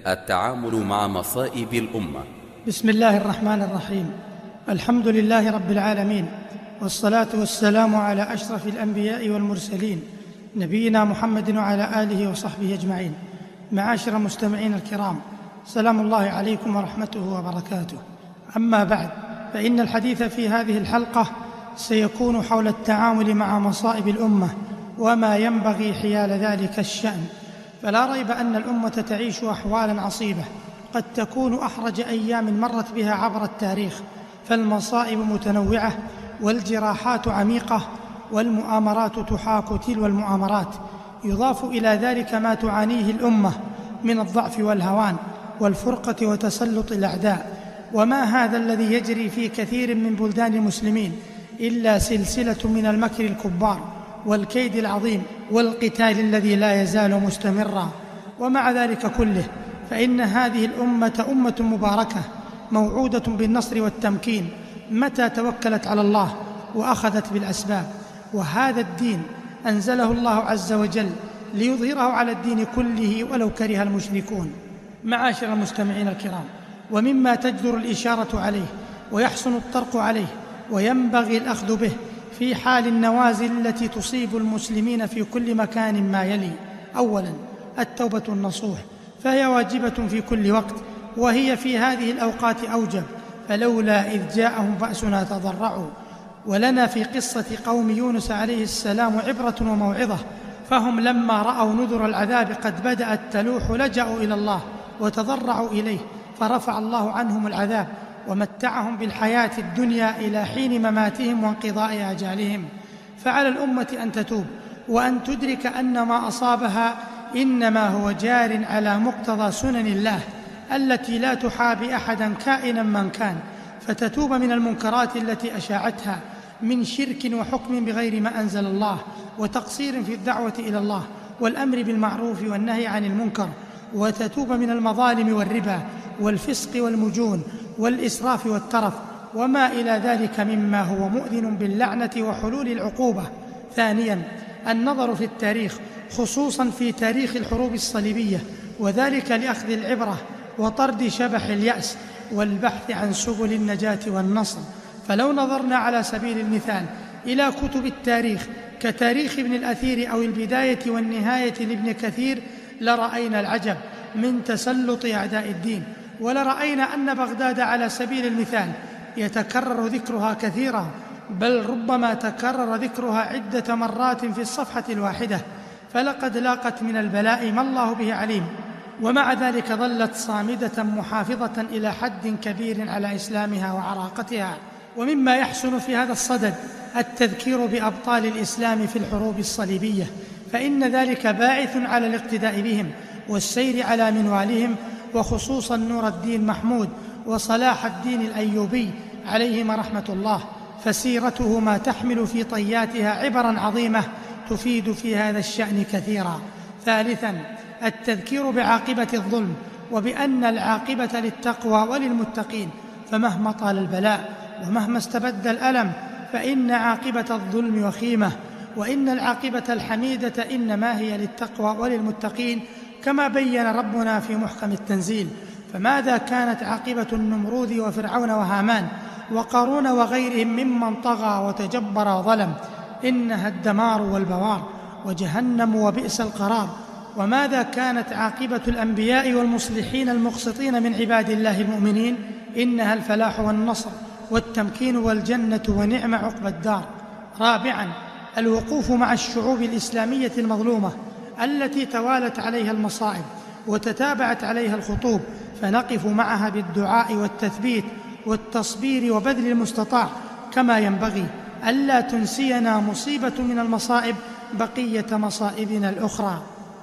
التعامل مع مصائب الأمة. بسم الله الرحمن الرحيم. الحمد لله رب العالمين، والصلاة والسلام على أشرف الأنبياء والمرسلين نبينا محمد وعلى آله وصحبه أجمعين. معاشر المستمعين الكرام، سلام الله عليكم ورحمته وبركاته. أما بعد، فإن الحديث في هذه الحلقة سيكون حول التعامل مع مصائب الأمة وما ينبغي حيال ذلك الشأن. فلا ريب أن الأمة تعيش أحوالا عصيبة قد تكون أحرج أيام مرت بها عبر التاريخ، فالمصائب متنوعة والجراحات عميقة والمؤامرات تحاك تلو المؤامرات. يضاف إلى ذلك ما تعانيه الأمة من الضعف والهوان والفرقة وتسلط الأعداء. وما هذا الذي يجري في كثير من بلدان المسلمين إلا سلسلة من المكر الكبار والكيد العظيم والقتال الذي لا يزال مستمرا. ومع ذلك كله فإن هذه الأمة أمة مباركة موعودة بالنصر والتمكين متى توكلت على الله وأخذت بالأسباب. وهذا الدين أنزله الله عز وجل ليظهره على الدين كله ولو كره المشركون. معاشر المستمعين الكرام، ومما تجدر الإشارة عليه ويحسن الطرق عليه وينبغي الأخذ به في حال النوازل التي تصيب المسلمين في كل مكان ما يلي: أولاً التوبة النصوح، فهي واجبة في كل وقت، وهي في هذه الأوقات أوجب. فلولا إذ جاءهم بأسنا تضرعوا. ولنا في قصة قوم يونس عليه السلام عبرة وموعظة، فهم لما رأوا نذر العذاب قد بدأت تلوح لجأوا إلى الله وتضرعوا إليه، فرفع الله عنهم العذاب ومتعهم بالحياة الدنيا إلى حين مماتهم وانقضاء آجالهم. فعلى الأمة أن تتوب وأن تدرك أن ما أصابها إنما هو جار على مقتضى سنن الله التي لا تحابي أحدا كائنا من كان، فتتوب من المنكرات التي أشاعتها من شرك وحكم بغير ما أنزل الله وتقصير في الدعوة إلى الله والأمر بالمعروف والنهي عن المنكر، وتتوب من المظالم والربا والفسق والمجون والإسراف والترف وما إلى ذلك مما هو مؤذن باللعنة وحلول العقوبة. ثانياً النظر في التاريخ، خصوصاً في تاريخ الحروب الصليبية، وذلك لأخذ العبرة وطرد شبح اليأس والبحث عن سبل النجاة والنصر. فلو نظرنا على سبيل المثال إلى كتب التاريخ كتاريخ ابن الأثير أو البداية والنهاية لابن كثير لرأينا العجب من تسلط أعداء الدين، ولرأينا أن بغداد على سبيل المثال يتكرر ذكرها كثيرا، بل ربما تكرر ذكرها عدة مرات في الصفحة الواحدة. فلقد لاقت من البلاء ما الله به عليم، ومع ذلك ظلت صامدة محافظة إلى حد كبير على إسلامها وعراقتها. ومما يحسن في هذا الصدد التذكير بأبطال الإسلام في الحروب الصليبية، فإن ذلك باعث على الاقتداء بهم والسير على منوالهم، وخصوصا نور الدين محمود وصلاح الدين الأيوبي عليهما رحمة الله، فسيرته ما تحمل في طياتها عبرا عظيمة تفيد في هذا الشأن كثيرا. ثالثا التذكير بعاقبة الظلم، وبأن العاقبة للتقوى وللمتقين، فمهما طال البلاء ومهما استبد الألم فإن عاقبة الظلم وخيمة، وإن العاقبة الحميدة إنما هي للتقوى وللمتقين، كما بين ربنا في محكم التنزيل. فماذا كانت عاقبة النمرود وفرعون وهامان وقارون وغيرهم ممن طغى وتجبر وظلم؟ إنها الدمار والبوار وجهنم وبئس القرار. وماذا كانت عاقبة الأنبياء والمصلحين المقسطين من عباد الله المؤمنين؟ إنها الفلاح والنصر والتمكين والجنة ونعم عقبى الدار. رابعاً الوقوف مع الشعوب الإسلامية المظلومة التي توالت عليها المصائب وتتابعت عليها الخطوب، فنقف معها بالدعاء والتثبيت والتصبير وبذل المستطاع، كما ينبغي ألا تنسينا مصيبة من المصائب بقية مصائبنا الأخرى.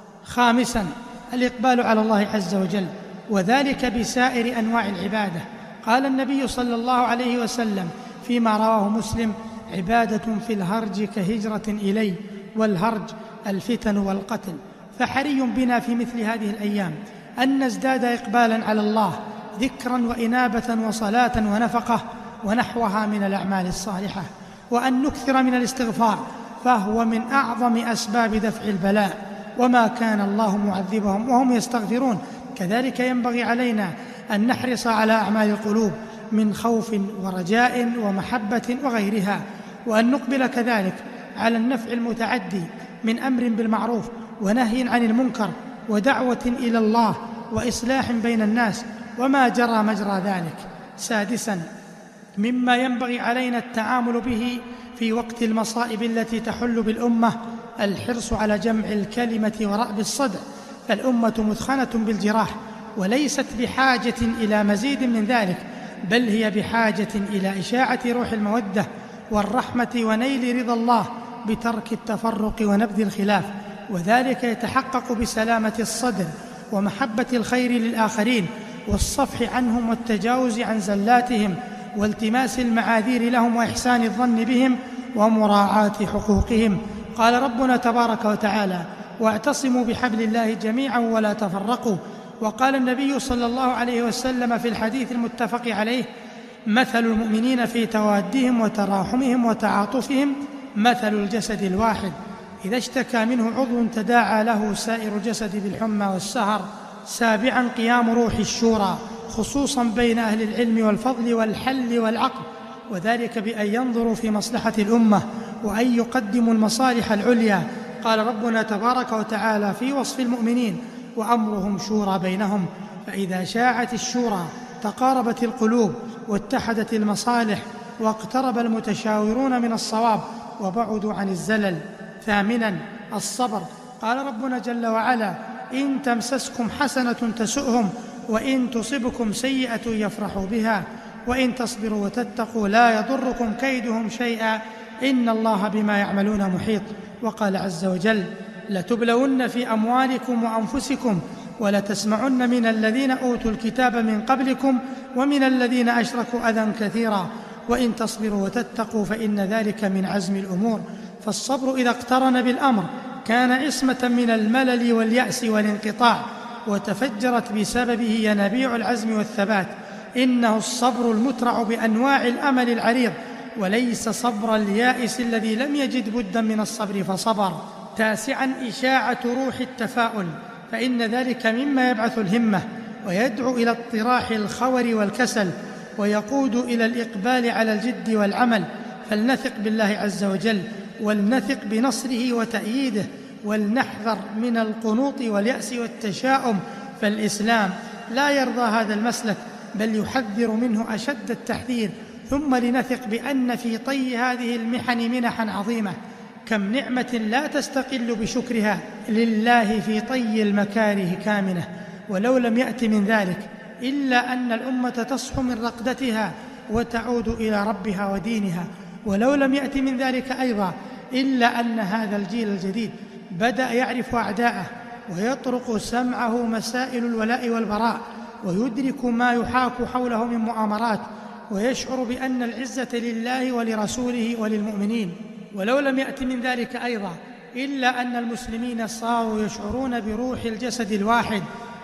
خامساً الإقبال على الله عز وجل، وذلك بسائر أنواع العبادة. قال النبي صلى الله عليه وسلم فيما رواه مسلم: عبادة في الهرج كهجرة إلي، والهرج الفتن والقتل. فحري بنا في مثل هذه الأيام أن نزداد إقبالا على الله، ذكرا وإنابة وصلاة ونفقة ونحوها من الأعمال الصالحة، وأن نكثر من الاستغفار، فهو من أعظم أسباب دفع البلاء. وما كان الله معذبهم وهم يستغفرون، كذلك ينبغي علينا أن نحرص على أعمال القلوب من خوف ورجاء ومحبة وغيرها، وأن نقبل كذلك على النفع المتعدي من أمر بالمعروف ونهي عن المنكر ودعوة إلى الله وإصلاح بين الناس وما جرى مجرى ذلك. سادساً، مما ينبغي علينا التعامل به في وقت المصائب التي تحل بالأمة الحرص على جمع الكلمة ورأب الصدع، فالأمة مثخنة بالجراح وليست بحاجة إلى مزيد من ذلك، بل هي بحاجة إلى إشاعة روح المودة والرحمة ونيل رضا الله بترك التفرق ونبذ الخلاف، وذلك يتحقق بسلامة الصدر ومحبة الخير للآخرين والصفح عنهم والتجاوز عن زلاتهم والتماس المعاذير لهم وإحسان الظن بهم ومراعاة حقوقهم. قال ربنا تبارك وتعالى: واعتصموا بحبل الله جميعا ولا تفرقوا. وقال النبي صلى الله عليه وسلم في الحديث المتفق عليه: مثل المؤمنين في توادهم وتراحمهم وتعاطفهم مثل الجسد الواحد إذا اشتكى منه عضو تداعى له سائر الجسد بالحمى والسهر. سابعا، قيام روح الشورى خصوصا بين أهل العلم والفضل والحل والعقل، وذلك بأن ينظروا في مصلحة الأمة وأن يقدموا المصالح العليا. قال ربنا تبارك وتعالى في وصف المؤمنين: وأمرهم شورى بينهم. فإذا شاعت الشورى تقاربت القلوب واتحدت المصالح واقترب المتشاورون من الصواب وبعدوا عن الزلل. ثامنا، الصبر. قال ربنا جل وعلا: إن تمسسكم حسنة تسؤهم وإن تصبكم سيئة يفرحوا بها وإن تصبروا وتتقوا لا يضركم كيدهم شيئا إن الله بما يعملون محيط. وقال عز وجل: لتبلون في أموالكم وأنفسكم ولتسمعن من الذين أوتوا الكتاب من قبلكم ومن الذين أشركوا أذى كثيرا وإن تصبروا وتتقوا فإن ذلك من عزم الأمور. فالصبر إذا اقترن بالأمر كان عصمة من الملل واليأس والانقطاع، وتفجرت بسببه ينابيع العزم والثبات. إنه الصبر المترع بأنواع الأمل العريض، وليس صبر اليائس الذي لم يجد بدا من الصبر فصبر. تاسعا، إشاعة روح التفاؤل، فإن ذلك مما يبعث الهمة ويدعو إلى اطراح الخور والكسل ويقود إلى الإقبال على الجد والعمل. فلنثق بالله عز وجل ولنثق بنصره وتأييده، ولنحذر من القنوط واليأس والتشاؤم، فالإسلام لا يرضى هذا المسلك بل يحذر منه أشد التحذير. ثم لنثق بأن في طي هذه المحن منحا عظيمة، كم نعمة لا تستقل بشكرها لله في طي المكاره كامنة. ولو لم يأت من ذلك إلا أن الأمة تصحو من رقدتها وتعود إلى ربها ودينها، ولو لم يأت من ذلك أيضا إلا أن هذا الجيل الجديد بدأ يعرف أعداءه ويطرق سمعه مسائل الولاء والبراء، ويدرك ما يحاك حوله من مؤامرات، ويشعر بأن العزة لله ولرسوله وللمؤمنين. ولو لم يأت من ذلك أيضا إلا أن المسلمين صاروا يشعرون بروح الجسد الواحد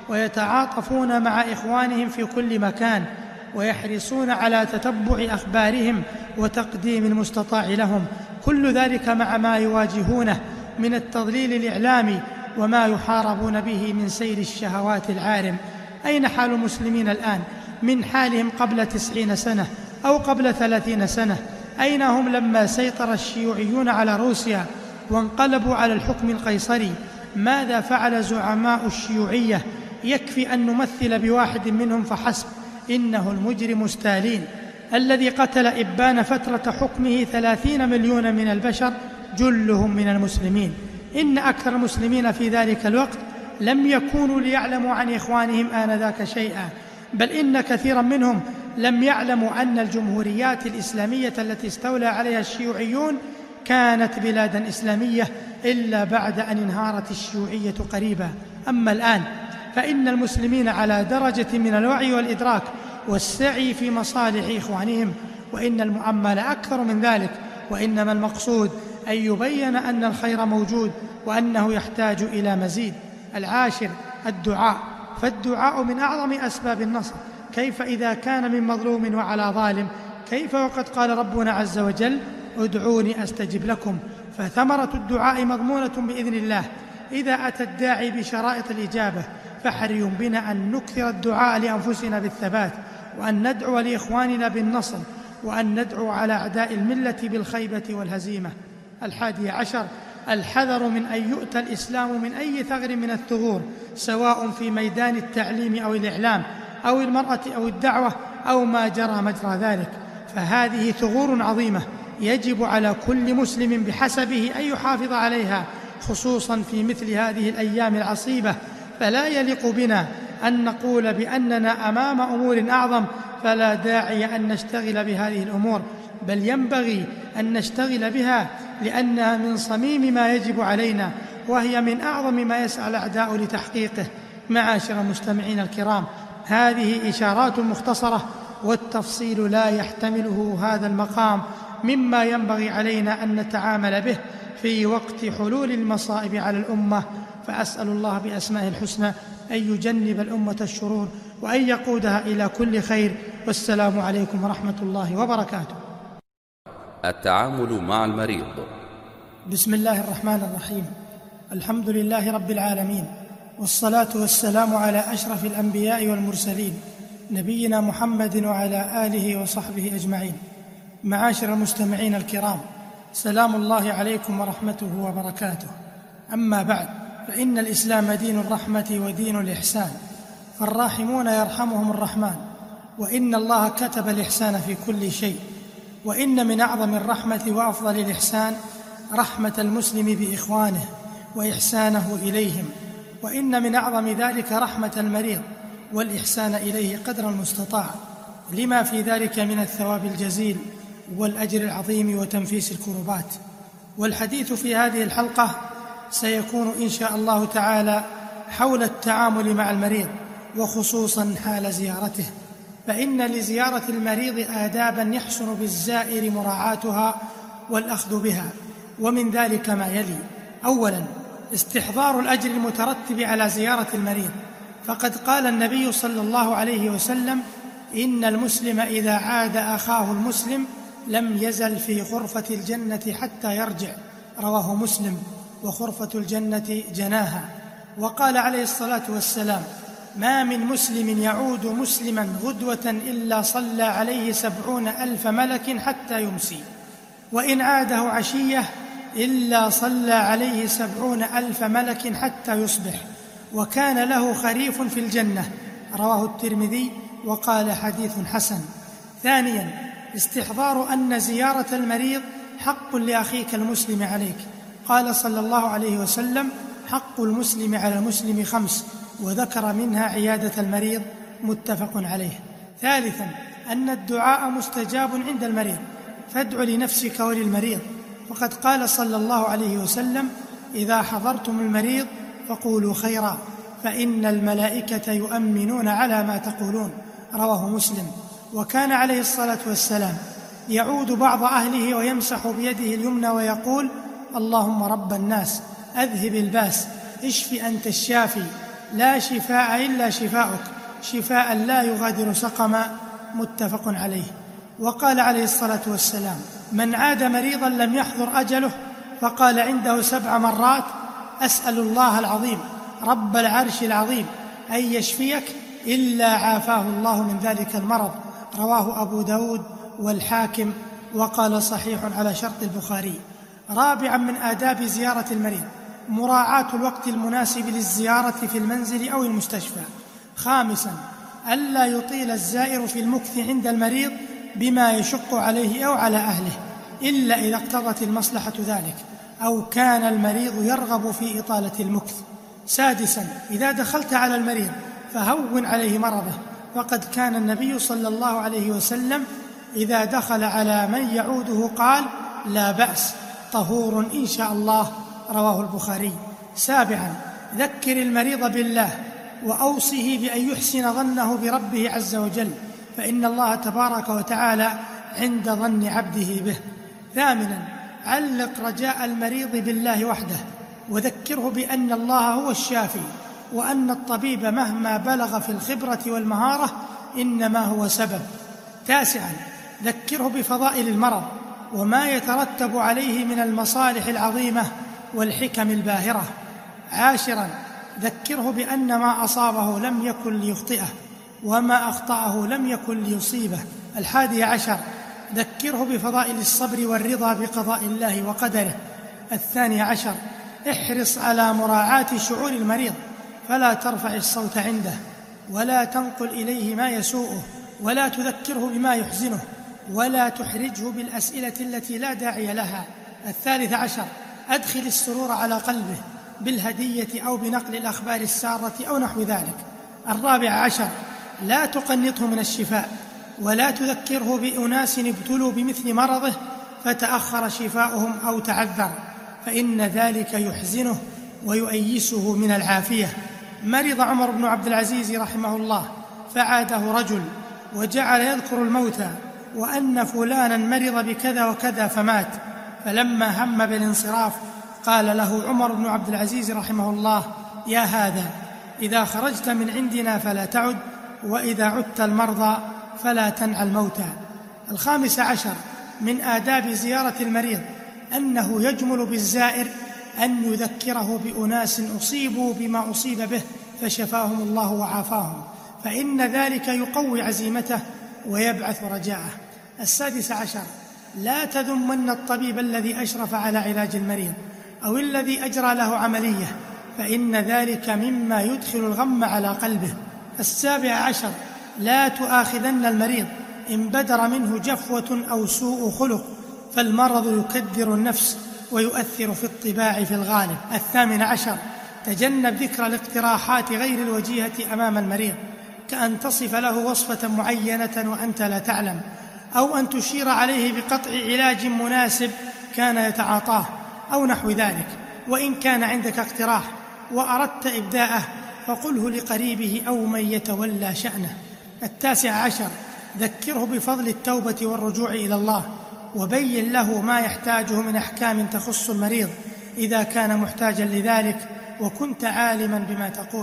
ويتعاطفون مع إخوانهم في كل مكان، ويحرصون على تتبع أخبارهم وتقديم المستطاع لهم. كل ذلك مع ما يواجهونه من التضليل الإعلامي وما يحاربون به من سير الشهوات العارم. أين حال المسلمين الآن من حالهم قبل 90 سنة أو قبل 30 سنة؟ أين هم لما سيطر الشيوعيون على روسيا وانقلبوا على الحكم القيصري؟ ماذا فعل زعماء الشيوعية؟ يكفي أن نمثل بواحد منهم فحسب، إنه المجرم ستالين الذي قتل إبان فترة حكمه 30 مليون من البشر جلهم من المسلمين. إن أكثر المسلمين في ذلك الوقت لم يكونوا ليعلموا عن إخوانهم آنذاك شيئا، بل إن كثيرا منهم لم يعلموا أن الجمهوريات الإسلامية التي استولى عليها الشيوعيون كانت بلادا إسلامية إلا بعد أن انهارت الشيوعية قريبا. أما الآن فإن المسلمين على درجة من الوعي والإدراك والسعي في مصالح إخوانهم، وإن المؤمل أكثر من ذلك، وإنما المقصود أن يبين أن الخير موجود وأنه يحتاج إلى مزيد. العاشر، الدعاء، فالدعاء من أعظم أسباب النصر. كيف إذا كان من مظلوم وعلى ظالم؟ كيف وقد قال ربنا عز وجل: ادعوني أستجب لكم. فثمرة الدعاء مضمونة بإذن الله إذا أتى الداعي بشرائط الإجابة، فحري بنا أن نكثر الدعاء لأنفسنا بالثبات، وأن ندعو لإخواننا بالنصر، وأن ندعو على أعداء الملة بالخيبة والهزيمة. 11 الحذر من أن يؤتى الإسلام من أي ثغر من الثغور، سواء في ميدان التعليم أو الإعلام أو المرأة أو الدعوة أو ما جرى مجرى ذلك، فهذه ثغور عظيمة يجب على كل مسلم بحسبه أن يحافظ عليها، خصوصا في مثل هذه الأيام العصيبة. فلا يليق بنا أن نقول بأننا أمام أمور أعظم فلا داعي أن نشتغل بهذه الأمور، بل ينبغي أن نشتغل بها لأنها من صميم ما يجب علينا، وهي من أعظم ما يسعى الأعداء لتحقيقه. معاشر المستمعين الكرام، هذه إشارات مختصرة، والتفصيل لا يحتمله هذا المقام مما ينبغي علينا أن نتعامل به في وقت حلول المصائب على الأمة. فأسأل الله بأسمائه الحسنى أن يجنب الأمة الشرور وأن يقودها إلى كل خير. والسلام عليكم ورحمة الله وبركاته. التعامل مع المريض. بسم الله الرحمن الرحيم. الحمد لله رب العالمين، والصلاة والسلام على أشرف الأنبياء والمرسلين، نبينا محمد وعلى آله وصحبه أجمعين. معاشر المستمعين الكرام، سلام الله عليكم ورحمته وبركاته. أما بعد، فإن الإسلام دين الرحمة ودين الإحسان، فالراحمون يرحمهم الرحمن، وإن الله كتب الإحسان في كل شيء. وإن من أعظم الرحمة وأفضل الإحسان رحمة المسلم بإخوانه وإحسانه إليهم، وإن من أعظم ذلك رحمة المريض والإحسان إليه قدر المستطاع، لما في ذلك من الثواب الجزيل والأجر العظيم وتنفيس الكربات. والحديث في هذه الحلقة سيكون إن شاء الله تعالى حول التعامل مع المريض، وخصوصا حال زيارته، فإن لزيارة المريض آدابا يحسن بالزائر مراعاتها والأخذ بها، ومن ذلك ما يلي: أولا، استحضار الأجر المترتب على زيارة المريض، فقد قال النبي صلى الله عليه وسلم: إن المسلم إذا عاد أخاه المسلم لم يزل في غرفة الجنة حتى يرجع، رواه مسلم، وغرفة الجنة جناها. وقال عليه الصلاة والسلام: ما من مسلم يعود مسلما غدوة إلا صلى عليه 70,000 ملك حتى يمسي، وإن عاده عشية إلا صلى عليه 70,000 ملك حتى يصبح، وكان له خريف في الجنة، رواه الترمذي، وقال حديث حسن. ثانيا، استحضار أن زيارة المريض حق لأخيك المسلم عليك، قال صلى الله عليه وسلم: حق المسلم على المسلم 5، وذكر منها عيادة المريض، متفق عليه. ثالثا، أن الدعاء مستجاب عند المريض، فادع لنفسك وللمريض، وقد قال صلى الله عليه وسلم: إذا حضرتم المريض فقولوا خيرا، فإن الملائكة يؤمنون على ما تقولون، رواه مسلم. وكان عليه الصلاة والسلام يعود بعض أهله ويمسح بيده اليمنى ويقول: اللهم رب الناس أذهب الباس، اشف أنت الشافي، لا شفاء إلا شفاؤك، شفاء لا يغادر سقما، متفق عليه. وقال عليه الصلاة والسلام: من عاد مريضا لم يحضر أجله فقال عنده 7 مرات: أسأل الله العظيم رب العرش العظيم أن يشفيك إلا عافاه الله من ذلك المرض، رواه أبو داود والحاكم، وقال صحيح على شرط البخاري. رابعا، من آداب زيارة المريض مراعاة الوقت المناسب للزيارة في المنزل أو المستشفى. خامسا، ألا يطيل الزائر في المكث عند المريض بما يشق عليه أو على أهله، إلا إذا اقتضت المصلحة ذلك أو كان المريض يرغب في إطالة المكث. سادسا، إذا دخلت على المريض فهون عليه مرضه، فقد كان النبي صلى الله عليه وسلم إذا دخل على من يعوده قال: لا بأس، طهور إن شاء الله، رواه البخاري. سابعا، ذكر المريض بالله وأوصه بأن يحسن ظنه بربه عز وجل، فإن الله تبارك وتعالى عند ظن عبده به. ثامنا، علق رجاء المريض بالله وحده، وذكره بأن الله هو الشافي، وأن الطبيب مهما بلغ في الخبرة والمهارة إنما هو سبب. تاسعا، ذكره بفضائل المرض وما يترتب عليه من المصالح العظيمة والحكم الباهرة. عاشرا، ذكره بأن ما أصابه لم يكن ليخطئه، وما أخطأه لم يكن ليصيبه. 11، ذكره بفضائل الصبر والرضا بقضاء الله وقدره. 12، احرص على مراعاة شعور المريض، فلا ترفع الصوت عنده، ولا تنقل إليه ما يسوءه، ولا تذكره بما يحزنه، ولا تحرجه بالأسئلة التي لا داعي لها. 13، أدخل السرور على قلبه بالهدية أو بنقل الأخبار السارة أو نحو ذلك. 14، لا تقنطه من الشفاء، ولا تذكره بأناس ابتلوا بمثل مرضه فتأخر شفاؤهم أو تعذر، فإن ذلك يحزنه ويؤيسه من العافية. مرض عمر بن عبد العزيز رحمه الله، فعاده رجل وجعل يذكر الموتى وأن فلانا مرض بكذا وكذا فمات، فلما هم بالانصراف قال له عمر بن عبد العزيز رحمه الله: يا هذا، إذا خرجت من عندنا فلا تعد، وإذا عدت المرضى فلا تنعى الموتى. 15، من آداب زيارة المريض أنه يجمل بالزائر أن يذكره بأناس أصيبوا بما أصيب به فشفاهم الله وعافاهم، فإن ذلك يقوي عزيمته ويبعث رجاءه. 16، لا تذمن الطبيب الذي أشرف على علاج المريض أو الذي أجرى له عملية، فإن ذلك مما يدخل الغم على قلبه. 17، لا تؤاخذن المريض إن بدر منه جفوة أو سوء خلق، فالمرض يكدر النفس ويؤثر في الطباع في الغالب. 18، تجنب ذكر الاقتراحات غير الوجيهة أمام المريض، كأن تصف له وصفة معينة وأنت لا تعلم، أو أن تشير عليه بقطع علاج مناسب كان يتعاطاه أو نحو ذلك. وإن كان عندك اقتراح وأردت إبداءه فقله لقريبه أو من يتولى شأنه. 19، ذكره بفضل التوبة والرجوع إلى الله، وبين له ما يحتاجه من أحكام تخص المريض إذا كان محتاجا لذلك وكنت عالما بما تقول.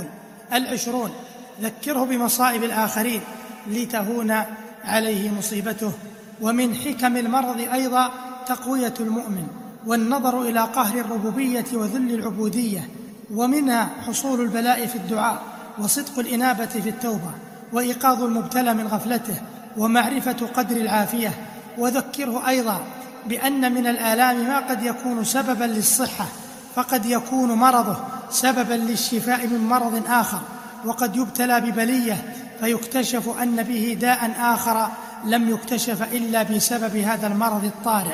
20، ذكره بمصائب الآخرين لتهون عليه مصيبته. ومن حكم المرض أيضا تقوية المؤمن والنظر إلى قهر الربوبية وذل العبودية، ومنها حصول البلاء في الدعاء وصدق الإنابة في التوبة وإيقاظ المبتلى من غفلته ومعرفة قدر العافية. وذكره أيضا بأن من الآلام ما قد يكون سببا للصحة، فقد يكون مرضه سببا للشفاء من مرض آخر، وقد يبتلى ببلية فيكتشف أن به داء آخر لم يكتشف إلا بسبب هذا المرض الطارئ.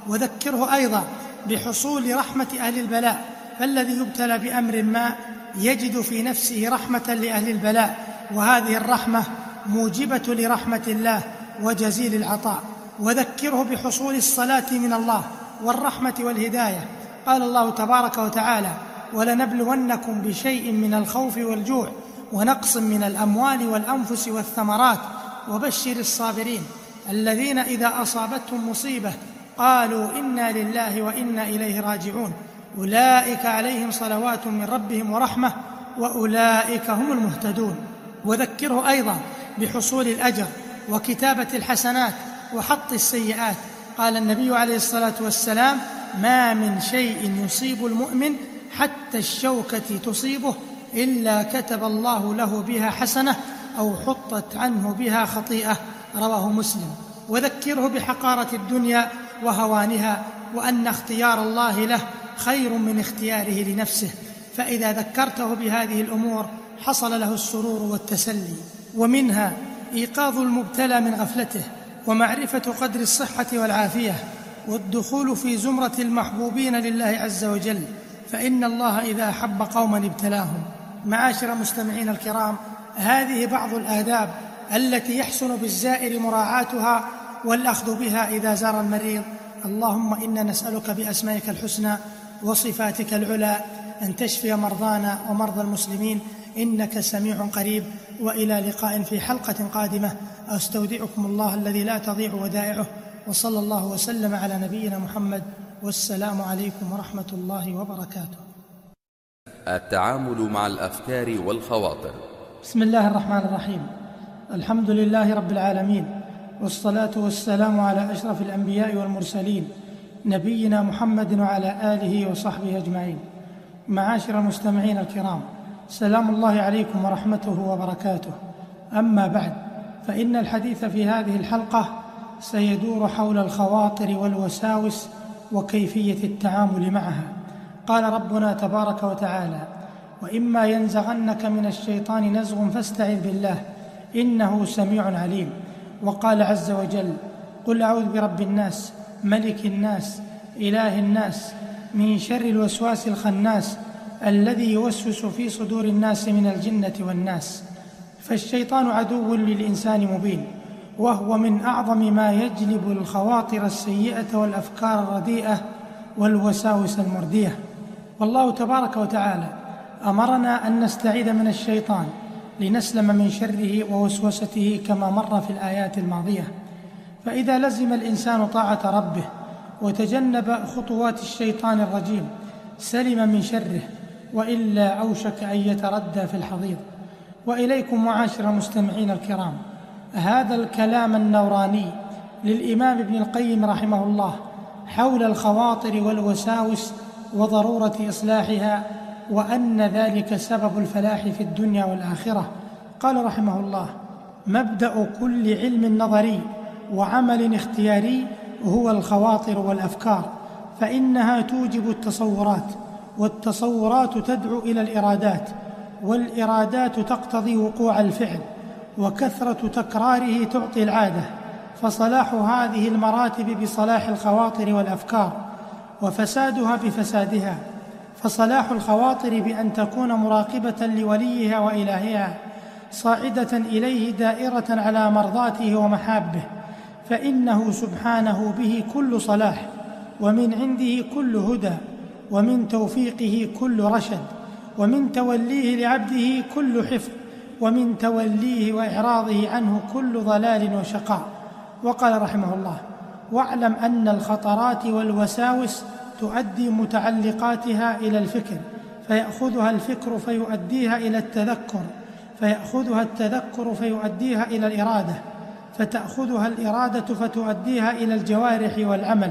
وذكره أيضا بحصول رحمة أهل البلاء، فالذي يبتلى بأمر ما يجد في نفسه رحمة لأهل البلاء، وهذه الرحمة موجبة لرحمة الله وجزيل العطاء. وذكره بحصول الصلاة من الله والرحمة والهداية. قال الله تبارك وتعالى: ولنبلونكم بشيء من الخوف والجوع ونقص من الأموال والأنفس والثمرات وبشر الصابرين الذين إذا أصابتهم مصيبة قالوا إنا لله وإنا إليه راجعون أولئك عليهم صلوات من ربهم ورحمة وأولئك هم المهتدون. وذكره أيضا بحصول الأجر وكتابة الحسنات وحط السيئات. قال النبي عليه الصلاة والسلام: ما من شيء يصيب المؤمن حتى الشوكة تصيبه إلا كتب الله له بها حسنة أو حطت عنه بها خطيئة. رواه مسلم. وذكره بحقارة الدنيا وهوانها، وأن اختيار الله له خير من اختياره لنفسه، فإذا ذكرته بهذه الأمور حصل له السرور والتسلي. ومنها إيقاظ المبتلى من غفلته، ومعرفة قدر الصحة والعافية، والدخول في زمرة المحبوبين لله عز وجل، فإن الله إذا أحب قوما ابتلاهم. معاشر مستمعين الكرام، هذه بعض الآداب التي يحسن بالزائر مراعاتها والأخذ بها إذا زار المريض. اللهم إنا نسألك بأسمائك الحسنى وصفاتك العلى أن تشفي مرضانا ومرضى المسلمين، إنك سميع قريب. وإلى لقاء في حلقة قادمة، أستودعكم الله الذي لا تضيع ودائعه، وصلى الله وسلم على نبينا محمد، والسلام عليكم ورحمة الله وبركاته. التعامل مع الأفكار والخواطر. بسم الله الرحمن الرحيم. الحمد لله رب العالمين، والصلاة والسلام على أشرف الأنبياء والمرسلين، نبينا محمد وعلى آله وصحبه أجمعين. معاشر المستمعين الكرام، سلام الله عليكم ورحمته وبركاته. أما بعد، فإن الحديث في هذه الحلقة سيدور حول الخواطر والوساوس وكيفية التعامل معها. قال ربنا تبارك وتعالى: وإما ينزغنك من الشيطان نزغ فاستعذ بالله إنه سميع عليم. وقال عز وجل: قل أعوذ برب الناس ملك الناس إله الناس من شر الوسواس الخناس الذي يوسوس في صدور الناس من الجنة والناس. فالشيطان عدو للإنسان مبين، وهو من أعظم ما يجلب الخواطر السيئة والأفكار الرديئة والوساوس المردية. والله تبارك وتعالى أمرنا أن نستعيذ من الشيطان لنسلم من شره ووسوسته كما مر في الآيات الماضية. فإذا لزم الإنسان طاعة ربه وتجنب خطوات الشيطان الرجيم سلم من شره، وإلا أوشك أن يتردى في الحضيض. وإليكم معاشر المستمعين الكرام هذا الكلام النوراني للإمام ابن القيم رحمه الله حول الخواطر والوساوس وضرورة إصلاحها، وأن ذلك سبب الفلاح في الدنيا والآخرة. قال رحمه الله: مبدأ كل علم نظري وعمل اختياري هو الخواطر والأفكار، فإنها توجب التصورات، والتصورات تدعو إلى الإرادات، والإرادات تقتضي وقوع الفعل، وكثرة تكراره تعطي العادة. فصلاح هذه المراتب بصلاح الخواطر والأفكار، وفسادها بفسادها. فصلاح الخواطر بأن تكون مراقبة لوليها وإلهها، صاعدة إليه دائرة على مرضاته ومحابه، فإنه سبحانه به كل صلاح، ومن عنده كل هدى، ومن توفيقه كل رشد، ومن توليه لعبده كل حفظ، ومن توليه وإعراضه عنه كل ضلال وشقاء. وقال رحمه الله: واعلم أن الخطرات والوساوس تؤدي متعلقاتها إلى الفكر، فيأخذها الفكر فيؤديها إلى التذكر، فيأخذها التذكر فيؤديها إلى الإرادة، فتأخذها الإرادة فتؤديها إلى الجوارح والعمل،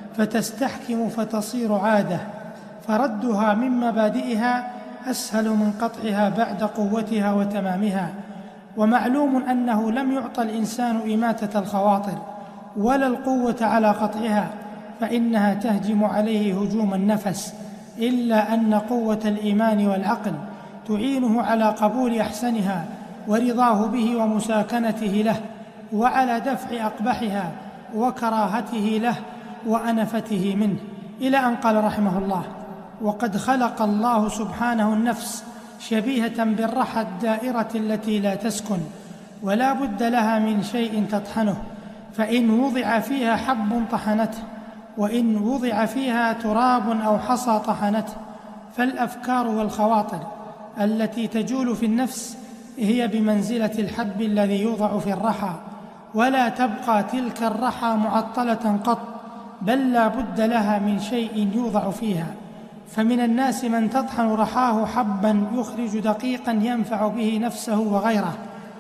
فتستحكم فتصير عادة، فردها من مبادئها أسهل من قطعها بعد قوتها وتمامها. ومعلوم أنه لم يعطى الإنسان إماتة الخواطر ولا القوة على قطعها، فإنها تهجم عليه هجوم النفس، إلا أن قوة الإيمان والعقل تعينه على قبول أحسنها ورضاه به ومساكنته له، وعلى دفع أقبحها وكراهته له وأنفته منه. إلى أن قال رحمه الله: وقد خلق الله سبحانه النفس شبيهة بالرحى الدائرة التي لا تسكن، ولا بد لها من شيء تطحنه، فإن وضع فيها حب طحنته، وإن وضع فيها تراب أو حصى طحنته. فالأفكار والخواطر التي تجول في النفس هي بمنزلة الحب الذي يوضع في الرحى، ولا تبقى تلك الرحى معطلة قط، بل لا بد لها من شيء يوضع فيها. فمن الناس من تطحن رحاه حبا يخرج دقيقا ينفع به نفسه وغيره،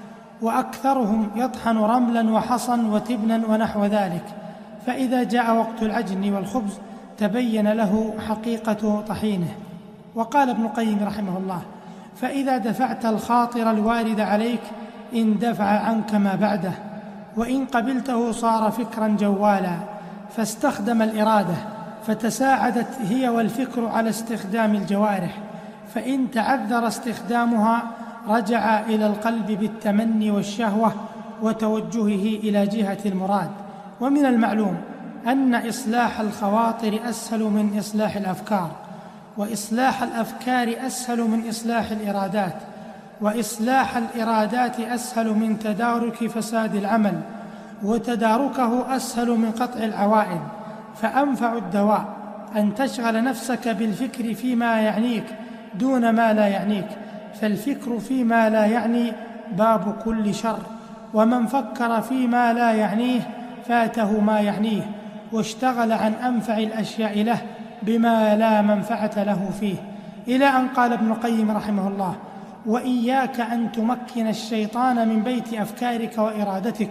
وأكثرهم يطحن رملا وحصا وتبنا ونحو ذلك، فإذا جاء وقت العجن والخبز تبين له حقيقة طحينه. وقال ابن القيم رحمه الله: فإذا دفعت الخاطر الوارد عليك اندفع عنك ما بعده، وإن قبلته صار فكرا جوالا، فاستخدم الإرادة فتساعدت هي والفكر على استخدام الجوارح، فإن تعذر استخدامها رجع إلى القلب بالتمني والشهوة وتوجهه إلى جهة المراد. ومن المعلوم أن إصلاح الخواطر أسهل من إصلاح الأفكار، وإصلاح الأفكار أسهل من إصلاح الإرادات، وإصلاح الإرادات أسهل من تدارك فساد العمل، وتداركه أسهل من قطع العوائد. فأنفع الدواء أن تشغل نفسك بالفكر فيما يعنيك دون ما لا يعنيك، فالفكر فيما لا يعني باب كل شر، ومن فكر فيما لا يعنيه فاته ما يعنيه، واشتغل عن أنفع الأشياء له بما لا منفعة له فيه. إلى أن قال ابن القيم رحمه الله: وإياك أن تمكن الشيطان من بيت أفكارك وإرادتك،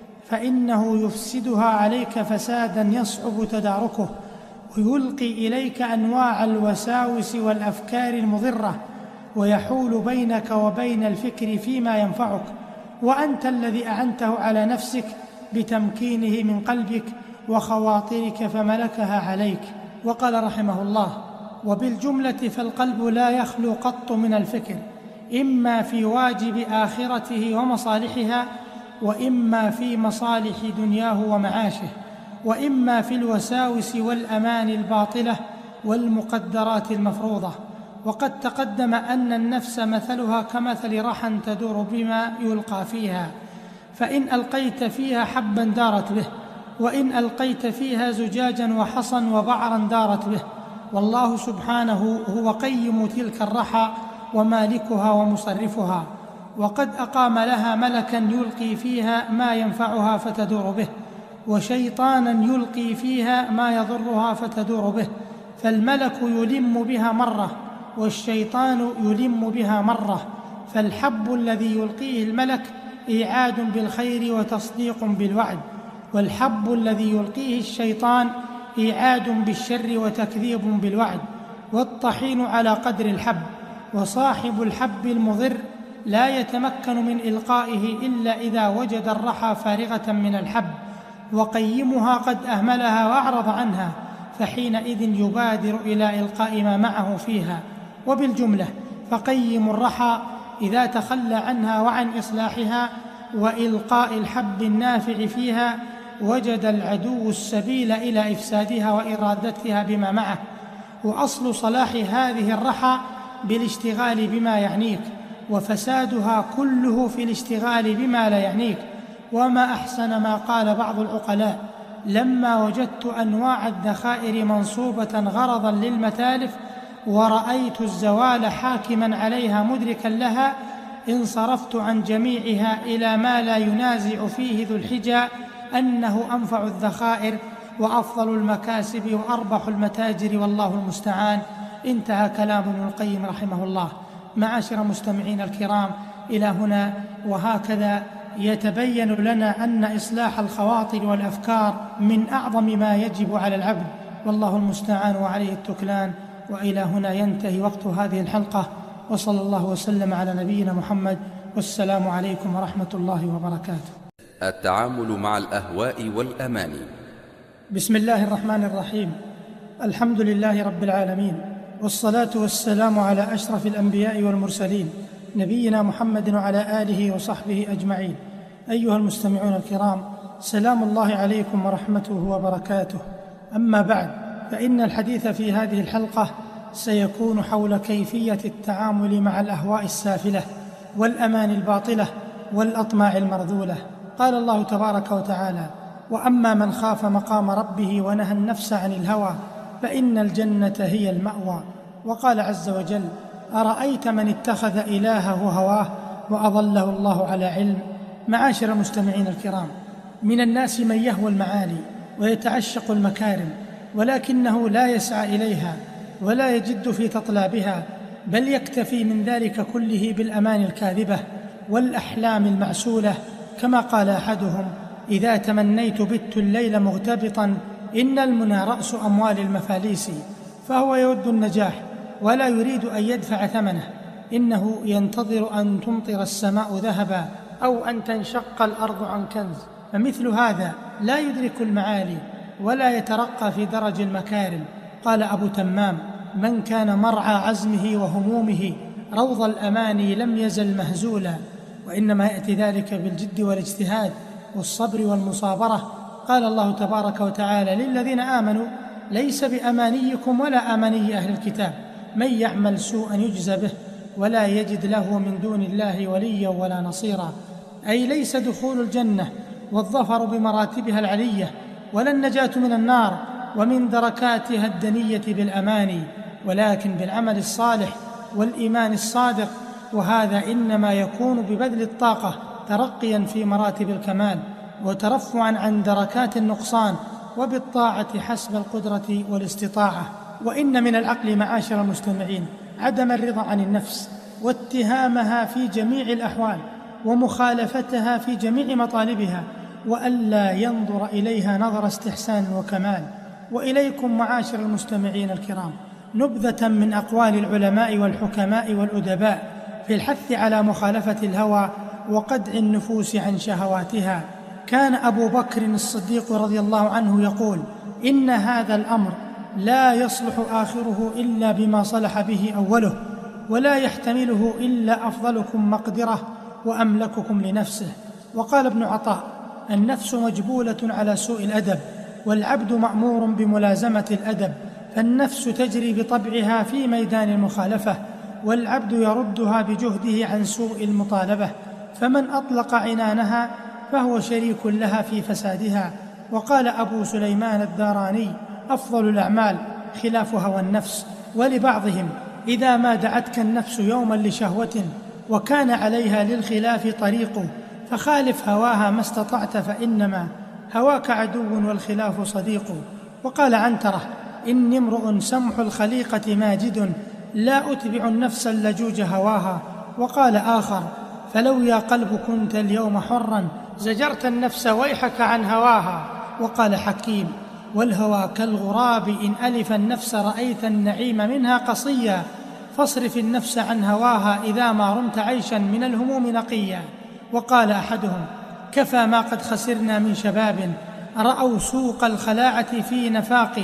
فإنه يفسدها عليك فسادا يصعب تداركه، ويلقي إليك أنواع الوساوس والأفكار المضرة، ويحول بينك وبين الفكر فيما ينفعك، وأنت الذي أعنته على نفسك بتمكينه من قلبك وخواطرك فملكها عليك. وقال رحمه الله: وبالجملة فالقلب لا يخلو قط من الفكر، إما في واجب آخرته ومصالحها، وإما في مصالح دنياه ومعاشه، وإما في الوساوس والأمان الباطلة والمقدرات المفروضة. وقد تقدم أن النفس مثلها كمثل رحى تدور بما يلقى فيها، فإن ألقيت فيها حبا دارت به، وإن ألقيت فيها زجاجا وحصا وبعرا دارت به. والله سبحانه هو قيم تلك الرحى ومالكها ومصرفها، وقد أقام لها ملكا يلقي فيها ما ينفعها فتدور به، وشيطانا يلقي فيها ما يضرها فتدور به، فالملك يلم بها مرة والشيطان يلم بها مرة. فالحب الذي يلقيه الملك إيعاد بالخير وتصديق بالوعد، والحب الذي يلقيه الشيطان إيعاد بالشر وتكذيب بالوعد. والطحين على قدر الحب، وصاحب الحب المضر لا يتمكن من إلقائه إلا إذا وجد الرحى فارغة من الحب، وقيمها قد أهملها وأعرض عنها، فحينئذ يبادر إلى إلقاء ما معه فيها. وبالجملة فقيم الرحى إذا تخلى عنها وعن إصلاحها وإلقاء الحب النافع فيها وجد العدو السبيل إلى إفسادها وإرادتها بما معه. وأصل صلاح هذه الرحى بالاشتغال بما يعنيك، وفسادها كله في الاشتغال بما لا يعنيك. وما أحسن ما قال بعض العقلاء: لما وجدت أنواع الذخائر منصوبة غرضا للمتالف ورأيت الزوال حاكما عليها مدركا لها، انصرفت عن جميعها إلى ما لا ينازع فيه ذو الحجى أنه أنفع الذخائر وأفضل المكاسب وأربح المتاجر، والله المستعان. انتهى كلام ابن القيم رحمه الله. معاشر مستمعين الكرام، إلى هنا وهكذا يتبين لنا أن إصلاح الخواطر والأفكار من أعظم ما يجب على العبد، والله المستعان وعليه التكلان. وإلى هنا ينتهي وقت هذه الحلقة، وصلى الله وسلم على نبينا محمد، والسلام عليكم ورحمة الله وبركاته. التعامل مع الأهواء والأماني. بسم الله الرحمن الرحيم. الحمد لله رب العالمين، والصلاة والسلام على أشرف الأنبياء والمرسلين، نبينا محمد وعلى آله وصحبه أجمعين. أيها المستمعون الكرام، سلام الله عليكم ورحمته وبركاته. أما بعد، فإن الحديث في هذه الحلقة سيكون حول كيفية التعامل مع الأهواء السافلة والأمان الباطلة والأطماع المرذولة. قال الله تبارك وتعالى: وأما من خاف مقام ربه ونهى النفس عن الهوى فإن الجنة هي المأوى. وقال عز وجل: أرأيت من اتخذ إلهه هواه وأضله الله على علم. معاشر المستمعين الكرام، من الناس من يهوى المعالي ويتعشق المكارم، ولكنه لا يسعى إليها ولا يجد في تطلابها، بل يكتفي من ذلك كله بالأمان الكاذبة والأحلام المعسولة. كما قال أحدهم: إذا تمنيت بت الليل مغتبطا إن المنى رأس أموال المفاليس. فهو يود النجاح ولا يريد أن يدفع ثمنه، إنه ينتظر أن تمطر السماء ذهبا أو أن تنشق الأرض عن كنز. فمثل هذا لا يدرك المعالي ولا يترقى في درج المكارم. قال أبو تمام: من كان مرعى عزمه وهمومه روض الأماني لم يزل مهزولا. وإنما يأتي ذلك بالجد والاجتهاد والصبر والمصابرة. قال الله تبارك وتعالى للذين آمنوا: ليس بأمانيكم ولا أماني أهل الكتاب، من يعمل سوءا يجزى به ولا يجد له من دون الله وليا ولا نصيرا. أي ليس دخول الجنة والظفر بمراتبها العلية ولا النجاة من النار ومن دركاتها الدنية بالأماني، ولكن بالعمل الصالح والإيمان الصادق، وهذا إنما يكون ببذل الطاقة ترقيا في مراتب الكمال وترفعا عن دركات النقصان، وبالطاعة حسب القدرة والاستطاعة. وإن من العقل معاشر المستمعين عدم الرضا عن النفس واتهامها في جميع الأحوال ومخالفتها في جميع مطالبها، وألا ينظر إليها نظر استحسان وكمال. وإليكم معاشر المستمعين الكرام، نبذة من أقوال العلماء والحكماء والأدباء في الحث على مخالفة الهوى وقدع النفوس عن شهواتها. كان أبو بكر الصديق رضي الله عنه يقول: إن هذا الأمر لا يصلح آخره إلا بما صلح به أوله، ولا يحتمله إلا أفضلكم مقدرة وأملككم لنفسه. وقال ابن عطاء: النفس مجبولة على سوء الأدب، والعبد مأمور بملازمة الأدب، فالنفس تجري بطبعها في ميدان المخالفة، والعبد يردها بجهده عن سوء المطالبة، فمن أطلق عنانها فهو شريك لها في فسادها. وقال أبو سليمان الداراني: أفضل الأعمال خلاف هوى النفس. ولبعضهم: إذا ما دعتك النفس يوما لشهوة وكان عليها للخلاف طريق فخالف هواها ما استطعت، فإنما هواك عدو والخلاف صديق. وقال عنترة: إني امرؤ سمح الخليقة ماجد، لا أتبع النفس اللجوج هواها. وقال آخر: فلو يا قلب كنت اليوم حرا زجرت النفس ويحك عن هواها. وقال حكيم: والهوى كالغراب إن ألف النفس رأيت النعيم منها قصيا، فاصرف النفس عن هواها إذا ما رمت عيشا من الهموم نقيا. وقال أحدهم: كفى ما قد خسرنا من شباب رأوا سوق الخلاعة في نفاق،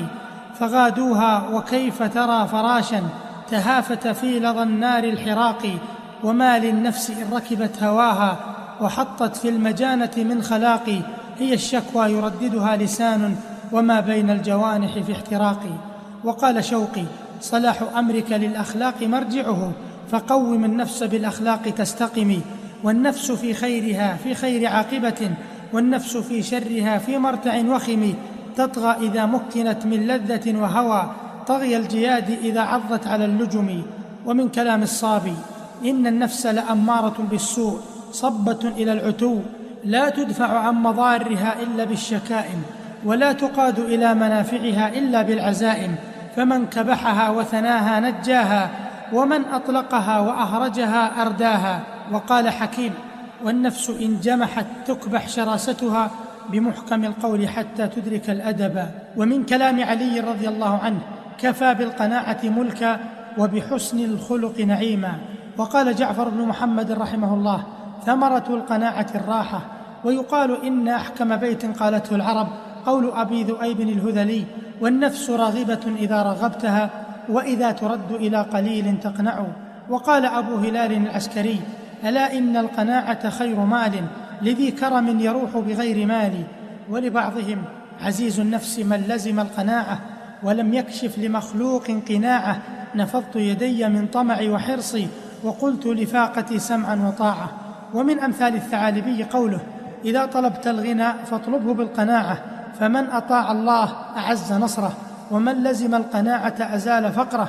فغادوها وكيف ترى فراشا تهافت في لظى النار الحراق. وما للنفس إن ركبت هواها وحطت في المجانة من خلاق، هي الشكوى يرددها لسان وما بين الجوانح في احتراق. وقال شوقي: صلاح أمرك للأخلاق مرجعه، فقوم النفس بالأخلاق تستقم، والنفس في خيرها في خير عاقبة، والنفس في شرها في مرتع وخم، تطغى إذا مكنت من لذة وهوى، طغي الجياد إذا عضت على اللجم. ومن كلام الصابي: إن النفس لأمارة بالسوء صبة إلى العتو، لا تدفع عن مضارها إلا بالشكائم، ولا تقاد إلى منافعها إلا بالعزائم، فمن كبحها وثناها نجاها، ومن أطلقها وأهرجها أرداها. وقال حكيم: والنفس إن جمحت تكبح شراستها بمحكم القول حتى تدرك الأدب. ومن كلام علي رضي الله عنه: كفى بالقناعة ملكا وبحسن الخلق نعيما. وقال جعفر بن محمد رحمه الله: ثمرة القناعة الراحة. ويقال إن أحكم بيت قالته العرب قول أبي ذؤيب الهذلي: والنفس راغبة إذا رغبتها، وإذا ترد إلى قليل تقنع. وقال أبو هلال العسكري: ألا إن القناعة خير مال لذي كرم يروح بغير مال. ولبعضهم: عزيز النفس من لزم القناعة ولم يكشف لمخلوق قناعة، نفضت يدي من طمع وحرصي وقلت لفاقتي سمعا وطاعة. ومن أمثال الثعالبي قوله: إذا طلبت الغنى فاطلبه بالقناعة، فمن أطاع الله أعز نصره، ومن لزم القناعة أزال فقره،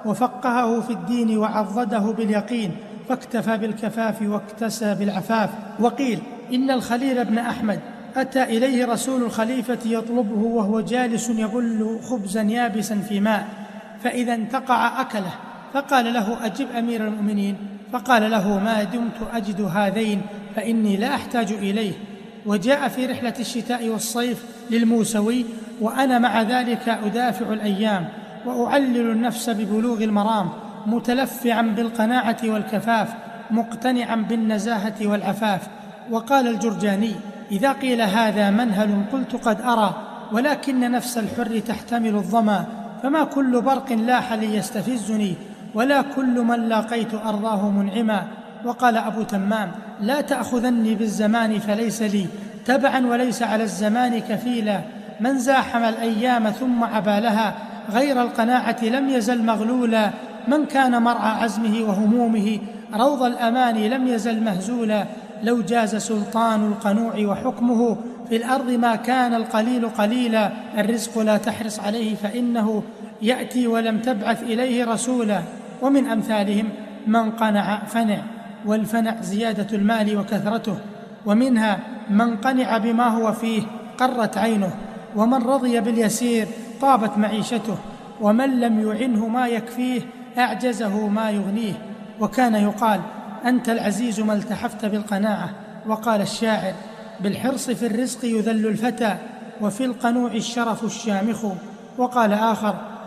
وفقهه في الدين وعضده باليقين، فاكتفى بالكفاف واكتسى بالعفاف. وقيل إن الخليل بن أحمد أتى إليه رسول الخليفة يطلبه وهو جالس يبل خبزا يابسا في ماء، فإذا انتقع أكله، فقال له: أجب أمير المؤمنين. فقال له: ما دمت أجد هذين فإني لا أحتاج إليه. وجاء في رحلة الشتاء والصيف للموسوي وأنا مع ذلك أدافع الأيام وأعلل النفس ببلوغ المرام، متلفعا بالقناعة والكفاف، مقتنعا بالنزاهة والعفاف. وقال الجرجاني: إذا قيل هذا منهل قلت قد أرى، ولكن نفس الحر تحتمل الظما، فما كل برق لاح ليستفزني، ولا كل من لاقيت أرضاه منعما. وقال أبو تمام: لا تأخذني بالزمان فليس لي تبعا وليس على الزمان كفيلا، من زاحم الأيام ثم عبا لها غير القناعة لم يزل مغلولا، من كان مرعى عزمه وهمومه روض الأمان لم يزل مهزولا، لو جاز سلطان القنوع وحكمه في الأرض ما كان القليل قليلا، الرزق لا تحرص عليه فإنه يأتي ولم تبعث إليه رسولا. ومن أمثالهم: من قنع فنع، والفنع زيادة المال وكثرته. ومنها: من قنع بما هو فيه قرت عينه، ومن رضي باليسير طابت معيشته، ومن لم يعنه ما يكفيه أعجزه ما يغنيه. وكان يقال: أنت العزيز ما التحفت بالقناعة. وقال الشاعر: بالحرص في الرزق يذل الفتى، وفي القنوع الشرف الشامخ. وقال آخر: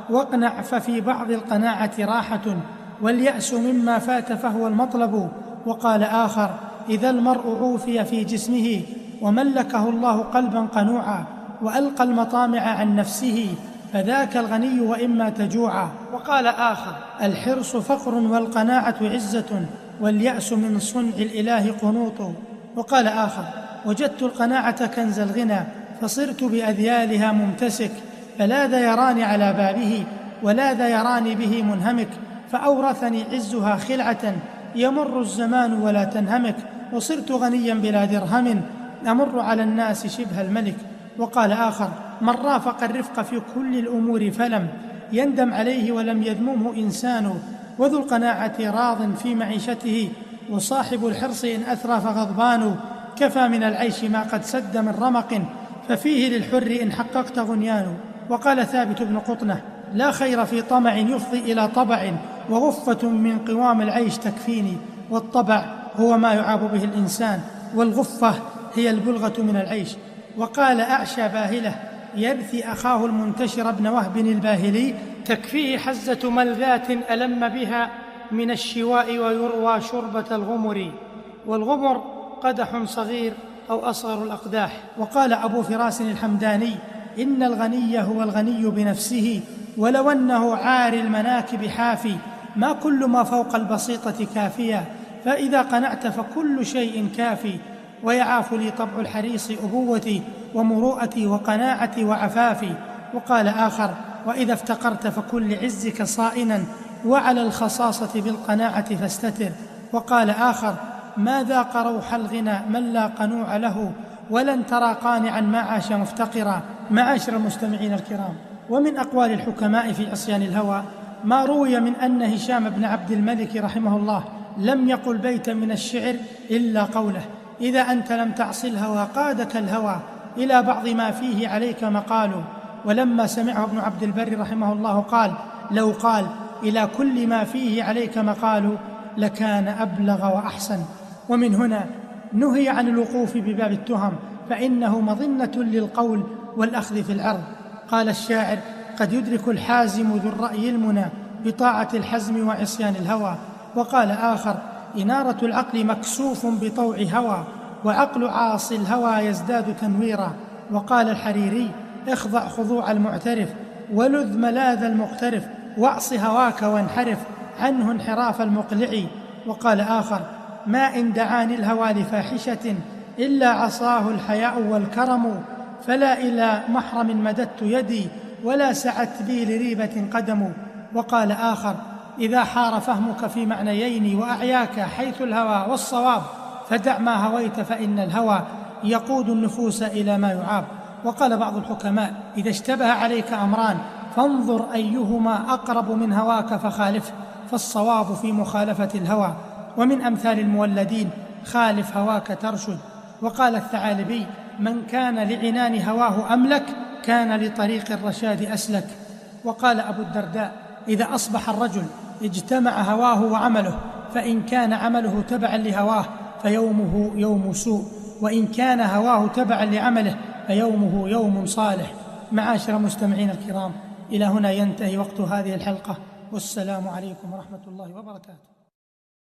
واقنع ففي بعض القناعة راحة، واليأس مما فات فهو المطلب. وقال آخر: إذا المرء عوفي في جسمه وملكه الله قلبا قنوعا وألقى المطامع عن نفسه فذاك الغني وإما تجوعا. وقال آخر: الحرص فقر والقناعة عزة واليأس من صنع الإله قنوط. وقال آخر: وجدت القناعة كنز الغنى فصرت بأذيالها ممتسك، فلا ذا يراني على بابه ولا ذا يراني به منهمك، فأورثني عزها خلعة يمر الزمان ولا تنهمك، وصرت غنيا بلا درهم أمر على الناس شبه الملك. وقال آخر: من رافق الرفق في كل الأمور فلم يندم عليه ولم يذممه إنسان، وذو القناعة راض في معيشته وصاحب الحرص إن أثرى فغضبان، كفى من العيش ما قد سد من رمق ففيه للحر إن حققت غنيان. وقال ثابت بن قطنة: لا خير في طمع يفضي إلى طبع، وغفة من قوام العيش تكفيني. والطبع هو ما يعاب به الإنسان، والغفة هي البلغة من العيش. وقال أعشى باهلة يرثي أخاه المنتشر ابن وهب الباهلي: تكفيه حزة ملذات ألم بها من الشواء ويروى شربة الغمر، والغمر قدح صغير أو أصغر الأقداح. وقال أبو فراس الحمداني: إن الغني هو الغني بنفسه، ولو أنه عاري المناكب حافي، ما كل ما فوق البسيطة كافيا، فإذا قنعت فكل شيء كافي. ويعاف لي طبع الحريص أبوتي ومروءتي وقناعتي وعفافي. وقال آخر: وإذا افتقرت فكن لعزك صائنا، وعلى الخصاصة بالقناعة فاستتر. وقال آخر: ما ذاق روح الغنى من لا قنوع له، ولن ترى قانعا ما عاش مفتقرا. معاشر المستمعين الكرام، ومن أقوال الحكماء في عصيان الهوى ما روي من أن هشام بن عبد الملك رحمه الله لم يقل بيتا من الشعر إلا قوله: إذا أنت لم تعص الهوى قادك الهوى إلى بعض ما فيه عليك مقال. ولما سمعه ابن عبد البر رحمه الله قال: لو قال إلى كل ما فيه عليك مقال لكان أبلغ وأحسن. ومن هنا نهي عن الوقوف بباب التهم، فإنه مظنة للقول والأخذ في العرض. قال الشاعر: قد يدرك الحازم ذو الرأي المنى بطاعة الحزم وعصيان الهوى. وقال آخر: إنارة العقل مكسوف بطوع هوى، وعقل عاصي الهوى يزداد تنويرا. وقال الحريري: اخضع خضوع المعترف ولذ ملاذ المقترف، واعص هواك وانحرف عنه انحراف المقلع. وقال آخر: ما إن دعاني الهوى لفاحشة إلا عصاه الحياء والكرم، فلا إلى محرم مددت يدي ولا سعت بي لريبة قدم. وقال آخر: إذا حار فهمك في معنيين وأعياك حيث الهوى والصواب، فدع ما هويت فإن الهوى يقود النفوس إلى ما يعاب. وقال بعض الحكماء: إذا اشتبه عليك أمران فانظر أيهما أقرب من هواك فخالفه، فالصواب في مخالفة الهوى. ومن أمثال المولدين: خالف هواك ترشد. وقال الثعالبي: من كان لعنان هواه أملك كان لطريق الرشاد أسلك. وقال أبو الدرداء: إذا أصبح الرجل اجتمع هواه وعمله، فإن كان عمله تبعا لهواه فيومه يوم سوء، وإن كان هواه تبعا لعمله فيومه يوم صالح. معاشر المستمعين الكرام، إلى هنا ينتهي وقت هذه الحلقة، والسلام عليكم ورحمة الله وبركاته.